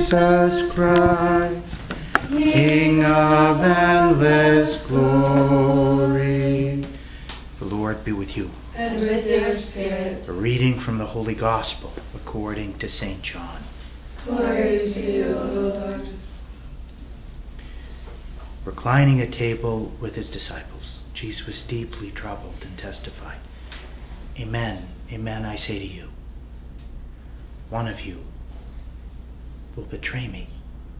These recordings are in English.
Jesus Christ, King of endless glory. The Lord be with you. And with your spirit. A reading from the Holy Gospel according to St. John. Glory to you, O Lord. Reclining at table with his disciples, Jesus was deeply troubled and testified, Amen, amen, I say to you, one of you will betray me.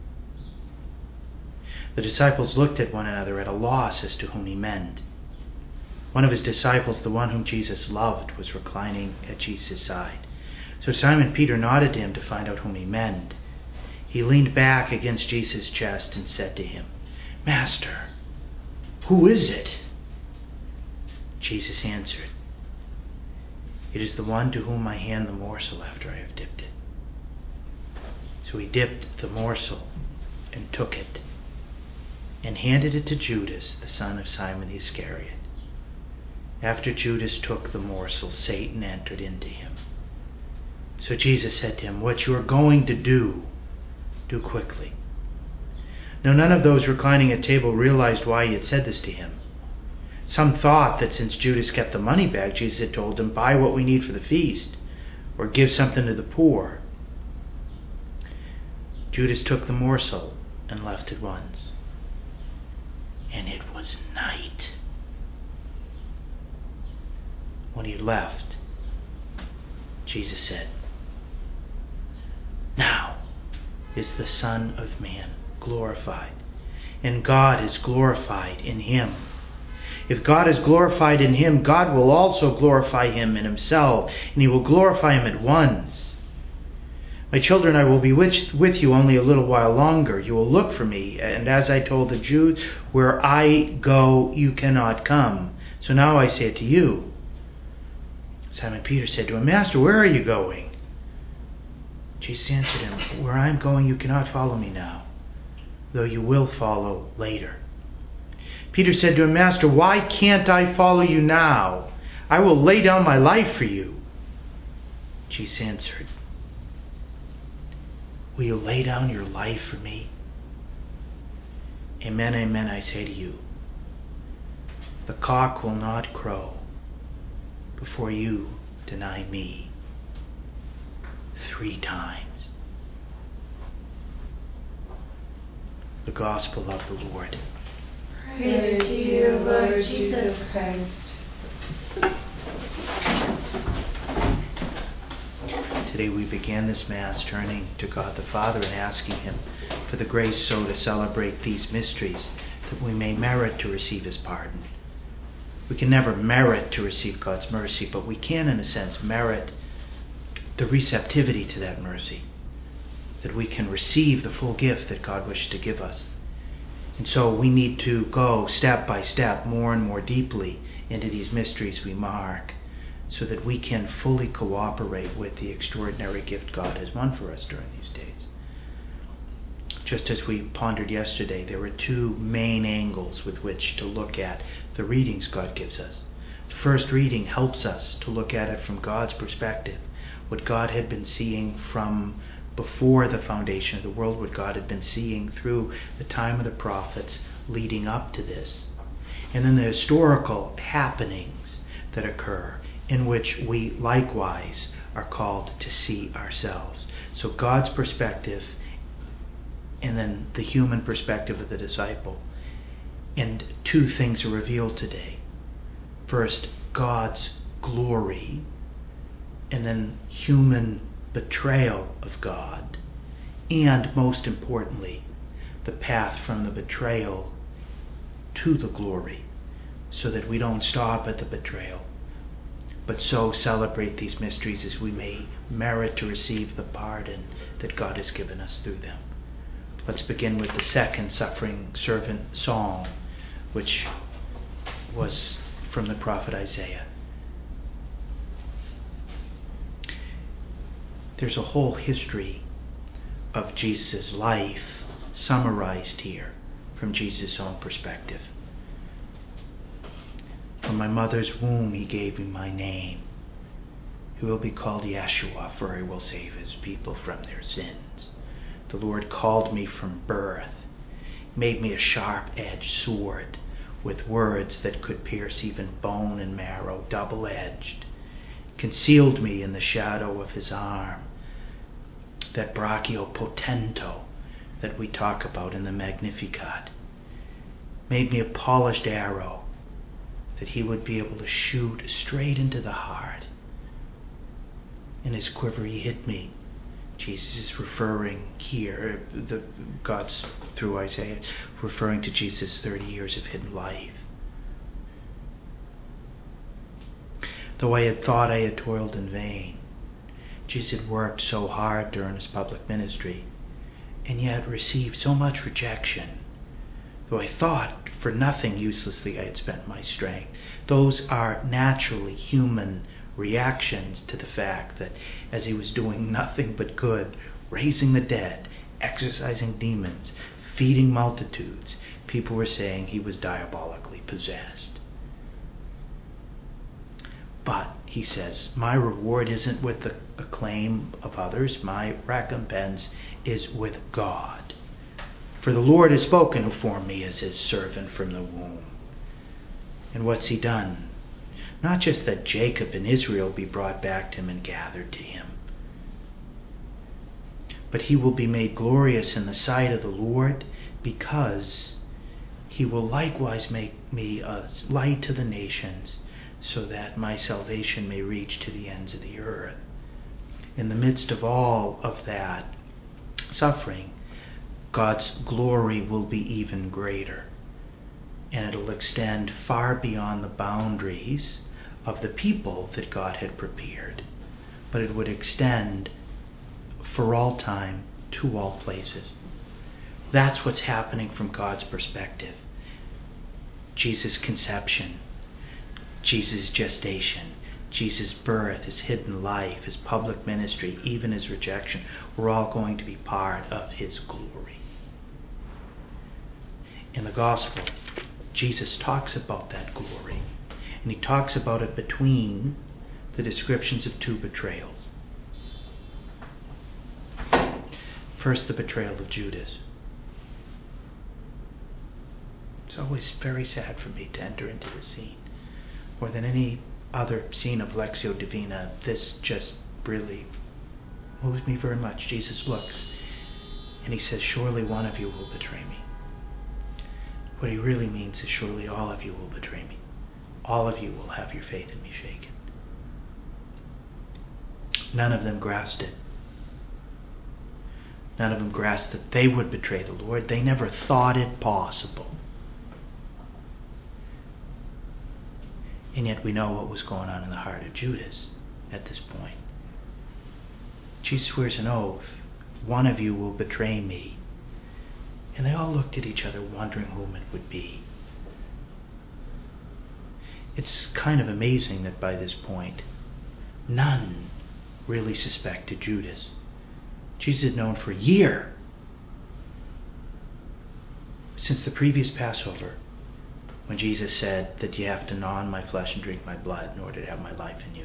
The disciples looked at one another at a loss as to whom he meant. One of his disciples, the one whom Jesus loved, was reclining at Jesus' side. So Simon Peter nodded to him to find out whom he meant. He leaned back against Jesus' chest and said to him, Master, who is it? Jesus answered, It is the one to whom I hand the morsel after I have dipped it. So he dipped the morsel and took it and handed it to Judas, the son of Simon the Iscariot. After Judas took the morsel, Satan entered into him. So Jesus said to him, What you are going to do quickly. Now none of those reclining at table realized why he had said this to him. Some thought that since Judas kept the money bag, Jesus had told him, Buy what we need for the feast, or give something to the poor. Judas took the morsel and left at once. And it was night. When he left, Jesus said, Now is the Son of Man glorified, and God is glorified in him. If God is glorified in him, God will also glorify him in himself, and he will glorify him at once. My children, I will be with you only a little while longer. You will look for me, and as I told the Jews, where I go, you cannot come. So now I say it to you. Simon Peter said to him, Master, where are you going? Jesus answered him, Where I am going, you cannot follow me now, though you will follow later. Peter said to him, Master, why can't I follow you now? I will lay down my life for you. Jesus answered, Will you lay down your life for me? Amen, amen, I say to you, the cock will not crow before you deny me 3 times. The Gospel of the Lord. Praise to you, Lord Jesus Christ. Today we began this Mass turning to God the Father and asking him for the grace so to celebrate these mysteries that we may merit to receive his pardon. We can never merit to receive God's mercy, but we can, in a sense, merit the receptivity to that mercy, that we can receive the full gift that God wishes to give us. And so we need to go step by step more and more deeply into these mysteries we mark, so that we can fully cooperate with the extraordinary gift God has won for us during these days. Just as we pondered yesterday, there are 2 main angles with which to look at the readings God gives us. The first reading helps us to look at it from God's perspective, what God had been seeing from before the foundation of the world, what God had been seeing through the time of the prophets leading up to this. And then the historical happenings that occur, in which we likewise are called to see ourselves. So God's perspective, and then the human perspective of the disciple. And 2 things are revealed today. First, God's glory, and then human betrayal of God. And most importantly, the path from the betrayal to the glory, so that we don't stop at the betrayal, but so celebrate these mysteries as we may merit to receive the pardon that God has given us through them. Let's begin with the second suffering servant psalm, which was from the prophet Isaiah. There's a whole history of Jesus' life summarized here from Jesus' own perspective. From my mother's womb he gave me my name. He will be called Yeshua, for he will save his people from their sins. The Lord called me from birth, made me a sharp-edged sword with words that could pierce even bone and marrow, double-edged, concealed me in the shadow of his arm, that brachio potento that we talk about in the Magnificat, made me a polished arrow that he would be able to shoot straight into the heart. In his quiver he hid me. Jesus is referring here, God's through Isaiah, referring to Jesus' 30 years of hidden life. Though I had thought I had toiled in vain, Jesus had worked so hard during his public ministry, and yet received so much rejection. Though I thought for nothing uselessly I had spent my strength. Those are naturally human reactions to the fact that as he was doing nothing but good, raising the dead, exorcising demons, feeding multitudes, people were saying he was diabolically possessed. But, he says, my reward isn't with the acclaim of others. My recompense is with God. For the Lord has spoken, who formed me as his servant from the womb. And what's he done? Not just that Jacob and Israel be brought back to him and gathered to him, but he will be made glorious in the sight of the Lord, because he will likewise make me a light to the nations, so that my salvation may reach to the ends of the earth. In the midst of all of that suffering, God's glory will be even greater, and it'll extend far beyond the boundaries of the people that God had prepared, but it would extend for all time to all places. That's what's happening from God's perspective. Jesus' conception, Jesus' gestation, Jesus' birth, his hidden life, his public ministry, even his rejection, were all going to be part of his glory. In the gospel, Jesus talks about that glory, and he talks about it between the descriptions of two betrayals. First, the betrayal of Judas. It's always very sad for me to enter into the scene. More than any other scene of Lectio Divina, this just really moves me very much. Jesus looks and he says, surely one of you will betray me. What he really means is, surely all of you will betray me. All of you will have your faith in me shaken. None of them grasped it. None of them grasped that they would betray the Lord. They never thought it possible. And yet we know what was going on in the heart of Judas at this point. Jesus swears an oath, one of you will betray me. And they all looked at each other wondering whom it would be. It's kind of amazing that by this point, none really suspected Judas. Jesus had known for a year, since the previous Passover, when Jesus said that you have to gnaw on my flesh and drink my blood in order to have my life in you.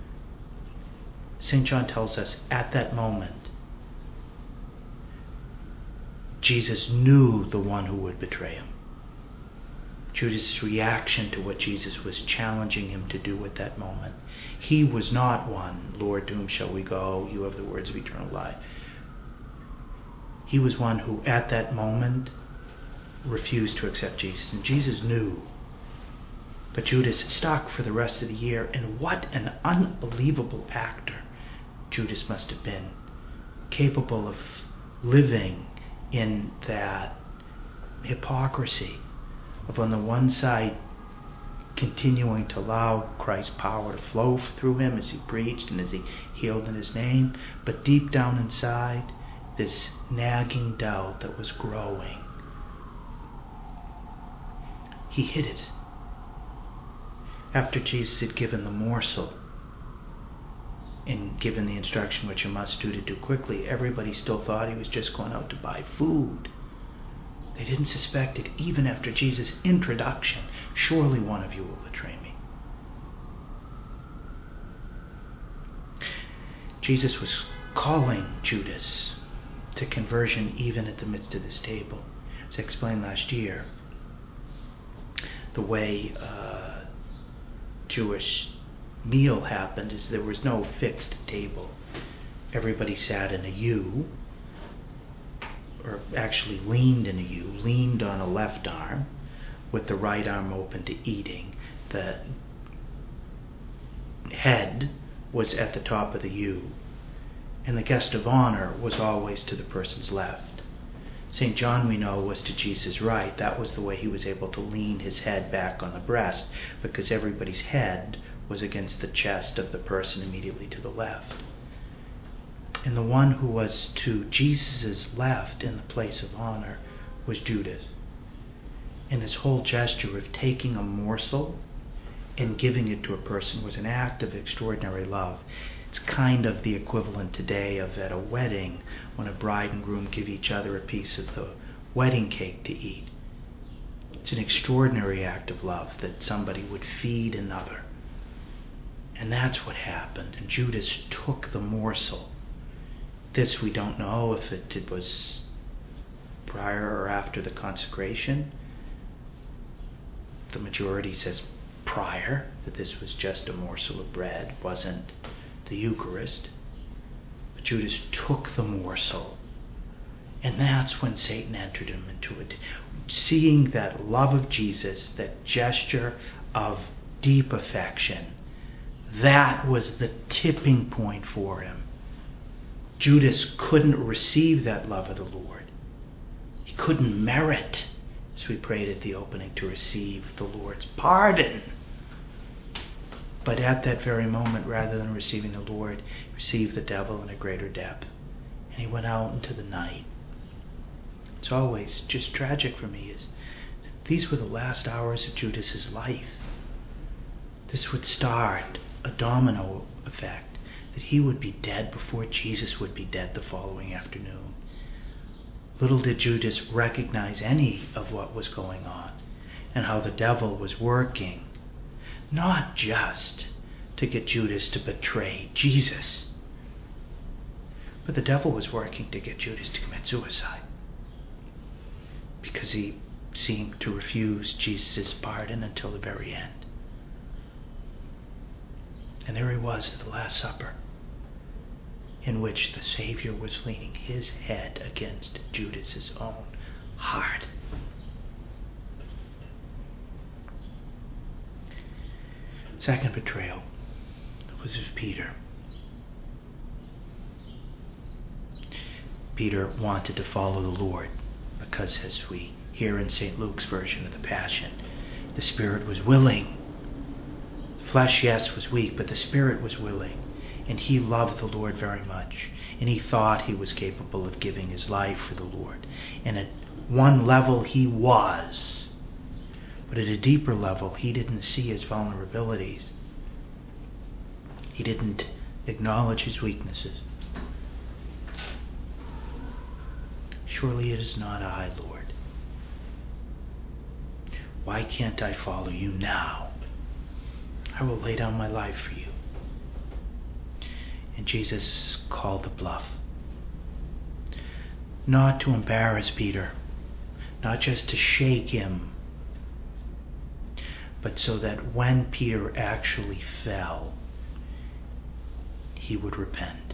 St. John tells us at that moment, Jesus knew the one who would betray him. Judas' reaction to what Jesus was challenging him to do at that moment. He was not one, Lord, to whom shall we go? You have the words of eternal life. He was one who at that moment refused to accept Jesus. And Jesus knew. But Judas stuck for the rest of the year. And what an unbelievable actor Judas must have been. Capable of living in that hypocrisy of, on the one side, continuing to allow Christ's power to flow through him as he preached and as he healed in his name, but deep down inside, this nagging doubt that was growing. He hid it. After Jesus had given the morsel and given the instruction which you must do to do quickly, everybody still thought he was just going out to buy food. They didn't suspect it even after Jesus' introduction. Surely one of you will betray me. Jesus was calling Judas to conversion even at the midst of this table. As I explained last year, the way Jewish meal happened is there was no fixed table. Everybody sat in a U, or actually leaned in a U, leaned on a left arm with the right arm open to eating. The head was at the top of the U, and the guest of honor was always to the person's left. St. John, we know, was to Jesus' right. That was the way he was able to lean his head back on the breast, because everybody's head was against the chest of the person immediately to the left. And the one who was to Jesus' left in the place of honor was Judas. And his whole gesture of taking a morsel and giving it to a person was an act of extraordinary love. It's kind of the equivalent today of at a wedding when a bride and groom give each other a piece of the wedding cake to eat. It's an extraordinary act of love that somebody would feed another. And that's what happened. And Judas took the morsel. This we don't know if it was prior or after the consecration. The majority says prior, that this was just a morsel of bread, wasn't the Eucharist. But Judas took the morsel. And that's when Satan entered him into it. Seeing that love of Jesus, that gesture of deep affection, that was the tipping point for him. Judas couldn't receive that love of the Lord. He couldn't merit, as we prayed at the opening, to receive the Lord's pardon. But at that very moment, rather than receiving the Lord, he received the devil in a greater depth. And he went out into the night. It's always just tragic for me is that these were the last hours of Judas's life. This would start a domino effect, that he would be dead before Jesus would be dead the following afternoon. Little did Judas recognize any of what was going on and how the devil was working, not just to get Judas to betray Jesus, but the devil was working to get Judas to commit suicide, because he seemed to refuse Jesus' pardon until the very end. And there he was at the Last Supper, in which the Savior was leaning his head against Judas's own heart. Second betrayal was of Peter. Peter wanted to follow the Lord because, as we hear in St. Luke's version of the Passion, the Spirit was willing. The flesh, yes, was weak, but the Spirit was willing. And he loved the Lord very much. And he thought he was capable of giving his life for the Lord. And at one level he was. But at a deeper level, he didn't see his vulnerabilities. He didn't acknowledge his weaknesses. Surely it is not I, Lord. Why can't I follow you now? I will lay down my life for you. And Jesus called the bluff. Not to embarrass Peter, not just to shake him, but so that when Peter actually fell, he would repent.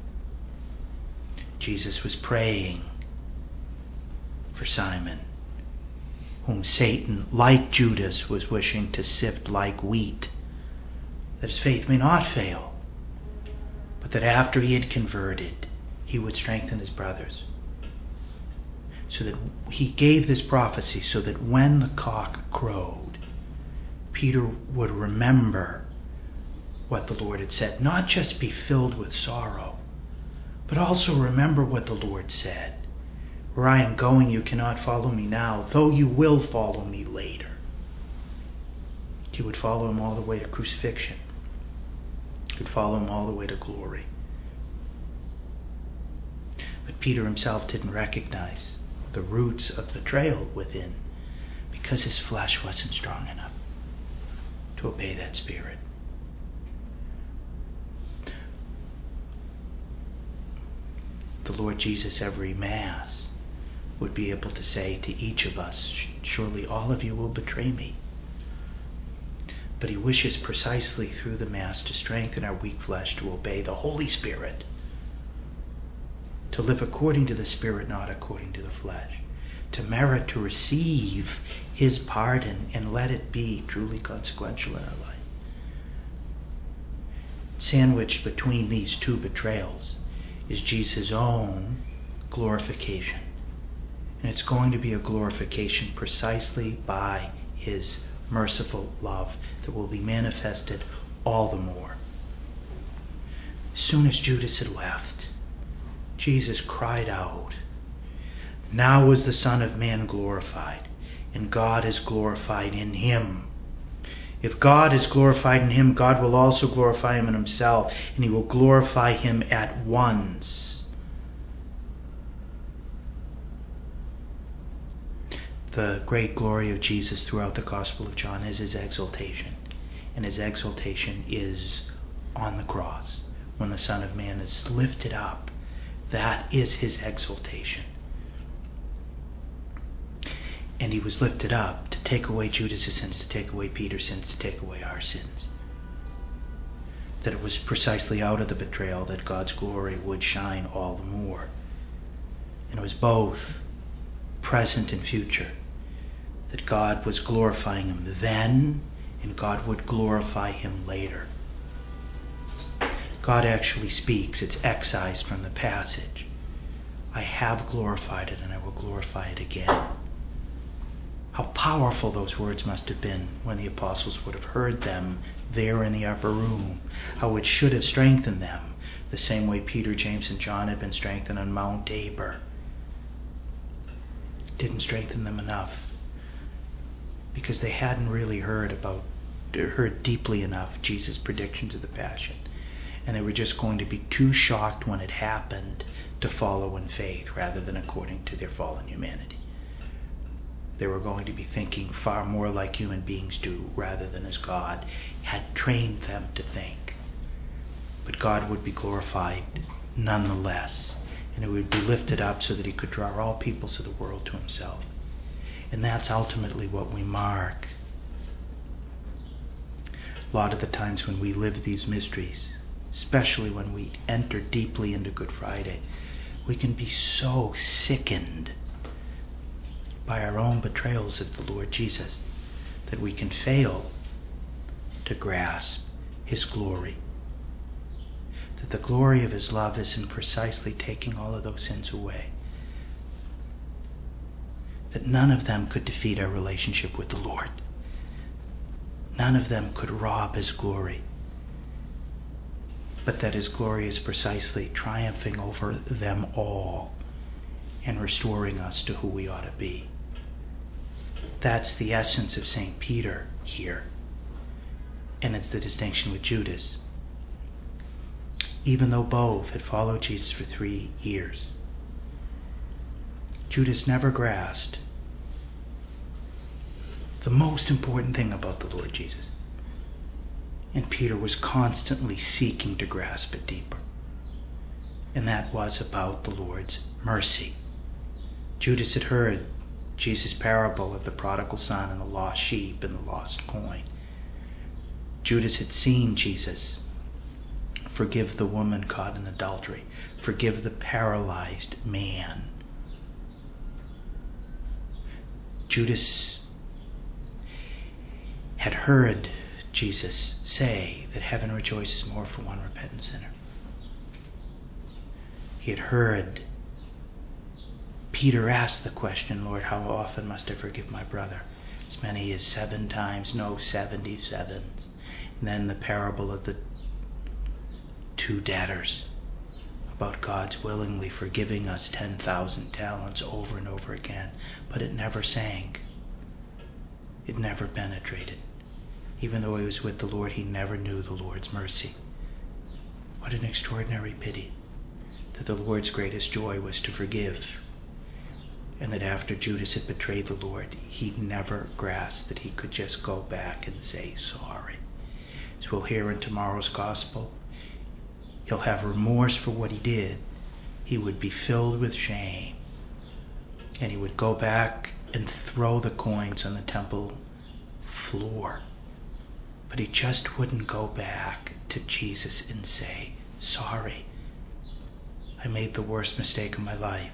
Jesus was praying for Simon, whom Satan, like Judas, was wishing to sift like wheat, that his faith may not fail, but that after he had converted, he would strengthen his brothers. So that he gave this prophecy so that when the cock crowed, Peter would remember what the Lord had said. Not just be filled with sorrow, but also remember what the Lord said. Where I am going, you cannot follow me now, though you will follow me later. He would follow him all the way to crucifixion. He would follow him all the way to glory. But Peter himself didn't recognize the roots of betrayal within, because his flesh wasn't strong enough to obey that Spirit. the Lord Jesus every Mass would be able to say to each of us, surely all of you will betray me. But he wishes precisely through the Mass to strengthen our weak flesh to obey the Holy Spirit, to live according to the Spirit, not according to the flesh, to merit to receive his pardon and let it be truly consequential in our life. Sandwiched between these two betrayals is Jesus' own glorification. And it's going to be a glorification precisely by his merciful love that will be manifested all the more. As soon as Judas had left, Jesus cried out, "Now is the Son of Man glorified, and God is glorified in him. If God is glorified in him, God will also glorify him in himself, and he will glorify him at once." The great glory of Jesus throughout the Gospel of John is his exaltation. And his exaltation is on the cross. When the Son of Man is lifted up, that is his exaltation. And he was lifted up to take away Judas' sins, to take away Peter's sins, to take away our sins. That it was precisely out of the betrayal that God's glory would shine all the more. And it was both present and future. That God was glorifying him then, and God would glorify him later. God actually speaks. It's excised from the passage. I have glorified it, and I will glorify it again. How powerful those words must have been when the apostles would have heard them there in the upper room. How it should have strengthened them, the same way Peter, James, and John had been strengthened on Mount Tabor. It didn't strengthen them enough, because they hadn't really heard deeply enough Jesus' predictions of the Passion. And they were just going to be too shocked when it happened to follow in faith rather than according to their fallen humanity. They were going to be thinking far more like human beings do rather than as God had trained them to think. But God would be glorified nonetheless, and it would be lifted up so that he could draw all peoples of the world to himself. And that's ultimately what we mark. A lot of the times when we live these mysteries, especially when we enter deeply into Good Friday, we can be so sickened by our own betrayals of the Lord Jesus that we can fail to grasp his glory. That the glory of his love is in precisely taking all of those sins away. That none of them could defeat our relationship with the Lord. None of them could rob his glory. But that his glory is precisely triumphing over them all and restoring us to who we ought to be. That's the essence of St. Peter here. And it's the distinction with Judas. Even though both had followed Jesus for 3 years, Judas never grasped the most important thing about the Lord Jesus. And Peter was constantly seeking to grasp it deeper. And that was about the Lord's mercy. Judas had heard Jesus' parable of the prodigal son and the lost sheep and the lost coin. Judas had seen Jesus forgive the woman caught in adultery, forgive the paralyzed man. Judas had heard Jesus say that heaven rejoices more for one repentant sinner. He had heard Peter ask the question, Lord, how often must I forgive my brother? As many as 7 times, no, 77. And then the parable of the 2 debtors, about God's willingly forgiving us 10,000 talents over and over again. But it never sank. It never penetrated. Even though he was with the Lord, he never knew the Lord's mercy. What an extraordinary pity that the Lord's greatest joy was to forgive, and that after Judas had betrayed the Lord, he never grasped that he could just go back and say sorry. As we'll hear in tomorrow's Gospel, he'll have remorse for what he did, he would be filled with shame, and he would go back and throw the coins on the temple floor. But he just wouldn't go back to Jesus and say, sorry, I made the worst mistake of my life.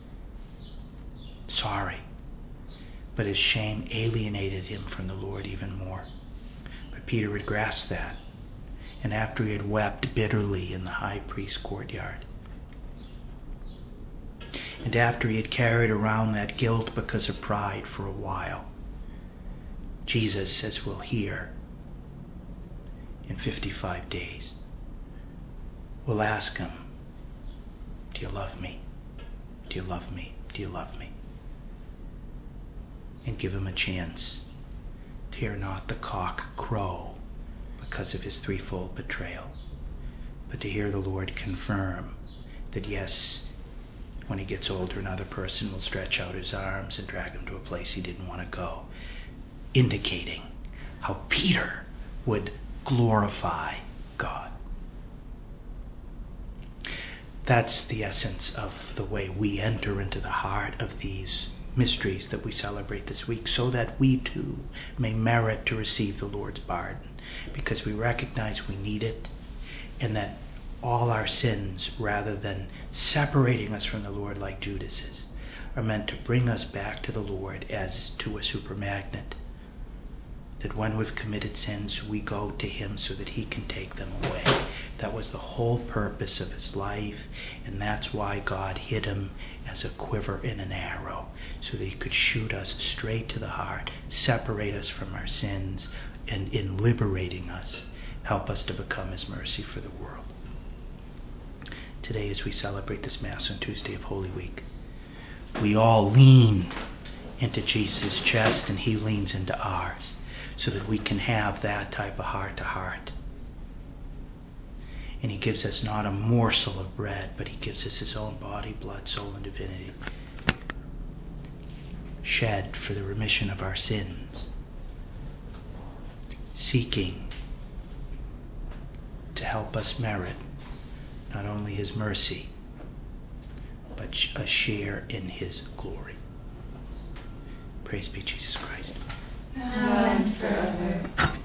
Sorry. But his shame alienated him from the Lord even more. But Peter would grasp that. And after he had wept bitterly in the high priest's courtyard, and after he had carried around that guilt because of pride for a while, Jesus, as we'll hear, in 55 days, will ask him, do you love me? Do you love me? Do you love me? And give him a chance to hear not the cock crow because of his threefold betrayal, but to hear the Lord confirm that yes, when he gets older, another person will stretch out his arms and drag him to a place he didn't want to go, indicating how Peter would glorify God. That's the essence of the way we enter into the heart of these mysteries that we celebrate this week, so that we too may merit to receive the Lord's pardon, because we recognize we need it, and that all our sins, rather than separating us from the Lord like Judas's, are meant to bring us back to the Lord as to a super magnet. That when we've committed sins, we go to him so that he can take them away. That was the whole purpose of his life, and that's why God hid him as a quiver in an arrow, so that he could shoot us straight to the heart, separate us from our sins, and in liberating us, help us to become his mercy for the world. Today, as we celebrate this Mass on Tuesday of Holy Week, we all lean into Jesus' chest and he leans into ours, so that we can have that type of heart-to-heart. And he gives us not a morsel of bread, but he gives us his own body, blood, soul, and divinity, shed for the remission of our sins, seeking to help us merit not only his mercy, but a share in his glory. Praise be Jesus Christ. Now and forever.